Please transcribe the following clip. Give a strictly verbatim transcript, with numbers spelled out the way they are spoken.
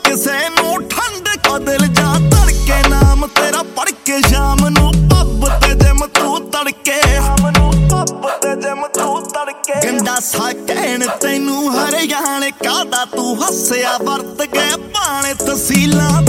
ਕਿਸੇ ਨੂੰ ਠੰਡ ਕੋ ਦਿਲ ਜਾ ਧੜਕੇ ਨਾਮ ਤੇਰਾ ਪੜ ਕੇ ਸ਼ਾਮ ਨੂੰ ਪੱਬ ਤੇ ਜਿਮ ਤੂੰ ਤੜਕੇ ਸ਼ਾਮ ਨੂੰ ਪੱਬ ਤੇ ਜਿਮ ਤੂੰ ਤੜਕੇ ਗੰਡਾ ਸਾ ਕਹਿਣ ਤੈਨੂੰ ਹਰਿਆਣੇ ਕਾਦਾ ਤੂੰ ਹੱਸਿਆ ਵਰਤ ਗਏ ਭਾਣੇ ਤਸੀਲਾਂ